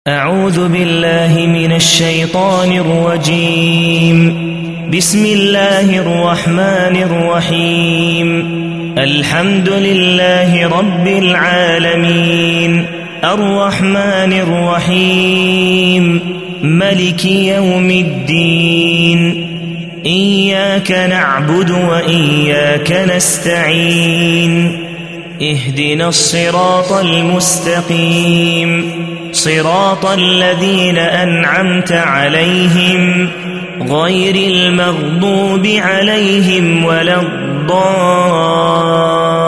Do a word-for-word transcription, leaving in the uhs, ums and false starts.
أعوذ بالله من الشيطان الرجيم. بسم الله الرحمن الرحيم. الحمد لله رب العالمين الرحمن الرحيم ملك يوم الدين. إياك نعبد وإياك نستعين. اهدنا الصراط المستقيم صراط الذين أنعمت عليهم غير المغضوب عليهم ولا الضالين.